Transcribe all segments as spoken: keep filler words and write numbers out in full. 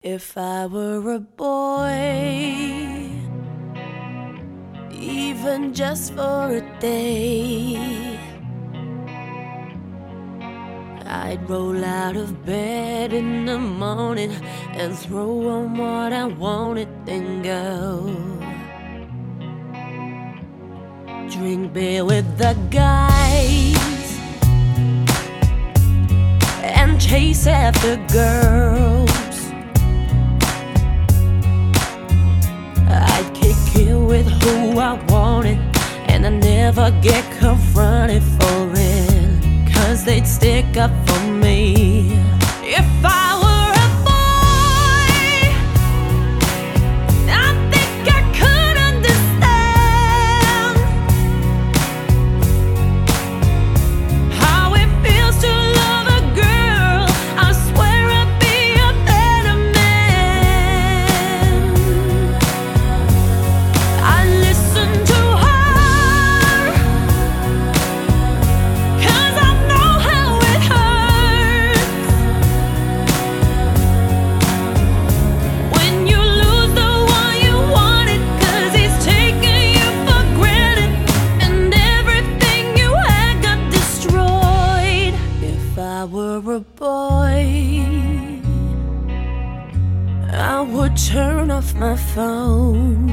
If I were a boy, even just for a day, I'd roll out of bed in the morning and throw on what I wanted, then go drink beer with the guys and chase after girls. I'd kick it with who I wanted, and I never get confronted for it, 'cause they'd stick up for me. If I were a boy, I think I could understand how it feels to love a girl. I swear I'd be a better man. I listen to her, 'cause I know how it hurts when you lose the one you wanted, 'cause he's taking you for granted and everything you had got destroyed. If I were a boy, I would turn off my phone,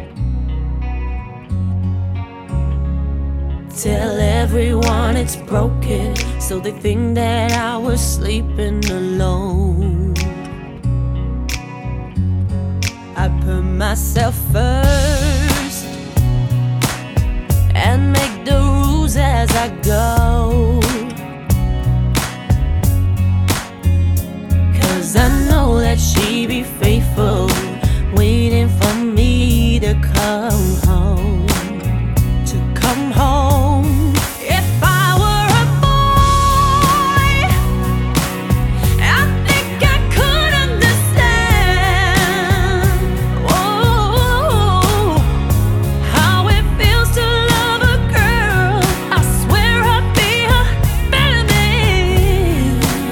tell everyone it's broken, so they think that I was sleeping alone. I put myself first and make the rules as I go, 'cause I know that she be faithful, waiting for me to come home, to come home. If I were a boy, I think I could understand, oh, how it feels to love a girl. I swear I'd be a better man.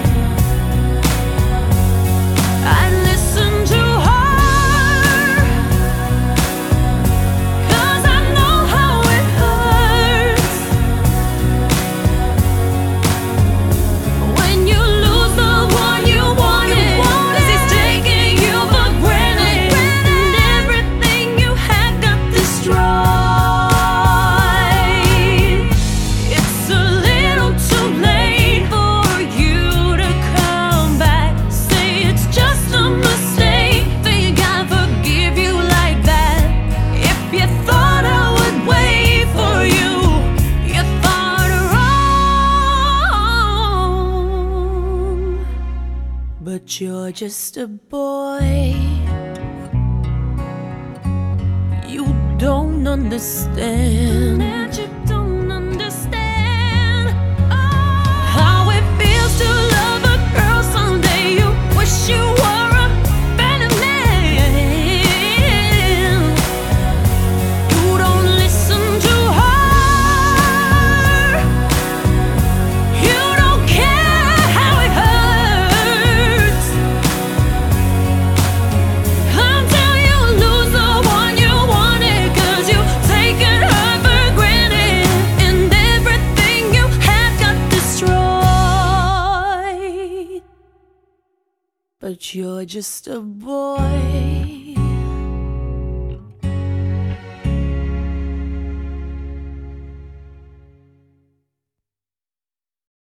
I'd listen to her, 'cause I know how it hurts when you lose the one you wanted, 'cause he's taking you for granted and everything you had got destroyed. It's a little too late for you to come back, say it's just a mistake. Think I forgive you like that? If you thought I would wait for you, you thought wrong. But you're just a boy, you don't understand. That you don't understand how it feels to love a girl. Someday you wish you were a better man. You don't listen to her, you don't care how it hurts until you lose the one you wanted, 'cause you've taken her for granted and everything you had got destroyed. But you're just a boy.